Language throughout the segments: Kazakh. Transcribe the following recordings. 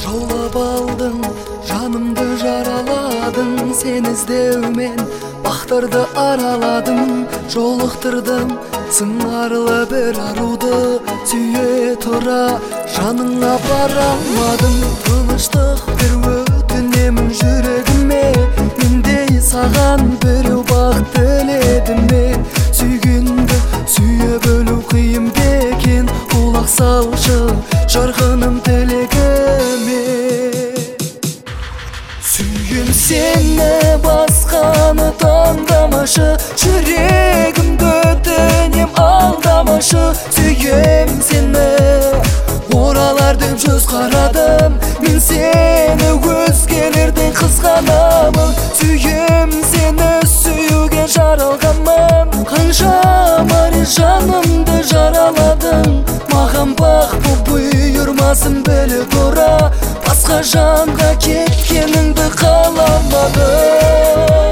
жаулап алдың, жанымды жараладың. Сен іздеумен бақтарды араладым, жолықтырдым сыңарлы бір аруды. Сүйе тұра жаныңа бара алмадым, тыныштық бір өтінемін жүрегіме. Мендей саған біреу бақ тіледім мен. Сүйгенді сүйе бөлу қиын бекен, құлақ салшы жарқыным тілегіме. Сүйгім сені басқаны таңдамашы, жүрегімді өтінем алдамашы. Сүйгем сені оралар деп жүз қарадым, мен сені өзгелерден қызғанамын. Сүйгем сені сүюге жаралғанмын, қаншама рет жанымды жараладың. Маған бақ бұл бұйырмасын біле тұра, басқа жанға кеткеніңді қаламадым.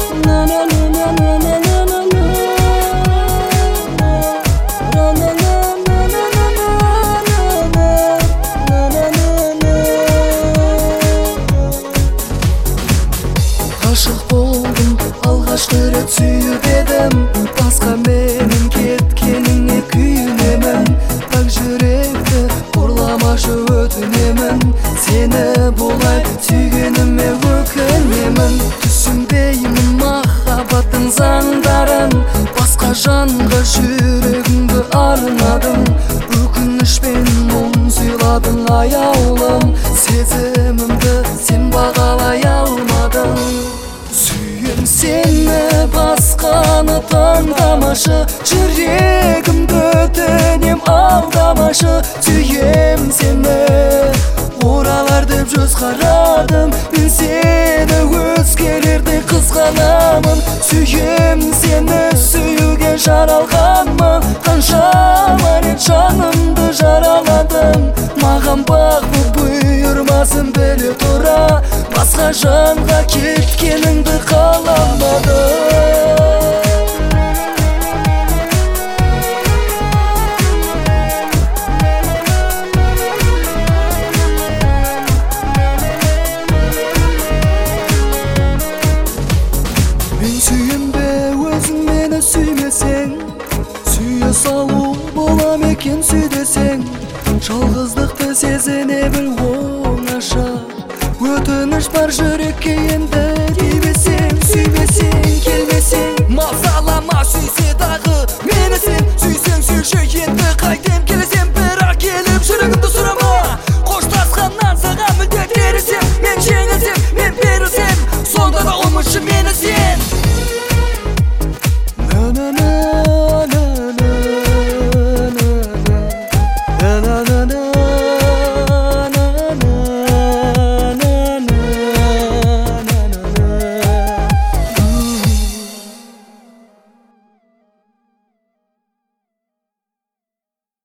Ғашық болдым, алғашқы рет сүйіп едім, басқа менің кеткеніңе күйінемін. Пәк жүректі ұрламашы өтінемін, сені бұлай сүйгеніме өкінемін. Түсінбеймін махаббаттың заңдарын, басқа жанға жүрегімді арнадым. Өкінішпен мұң сыйладың аяулым, сезімімді сен бағалай алмадың. Сүйем сені басқаны таңдамашы, жүрегімді өтінем алдамашы. Сүйем сені оралар деп жүз қарадым, мен сені өзгелерден қызғанамын. Сүйем сені сүюге жаралғанмын, қаншама рет жанымды жараладың. Маған бақ бұл бұйырмасын біле тұра, басқа жанға кеткеніңді қаламадым. Мен сүйенбе өзің мені сүймесең, сүйе салу болам екен сүйдесең. Жалғыздықты сезіне біл оңаша, өтініш бар жүрекке енді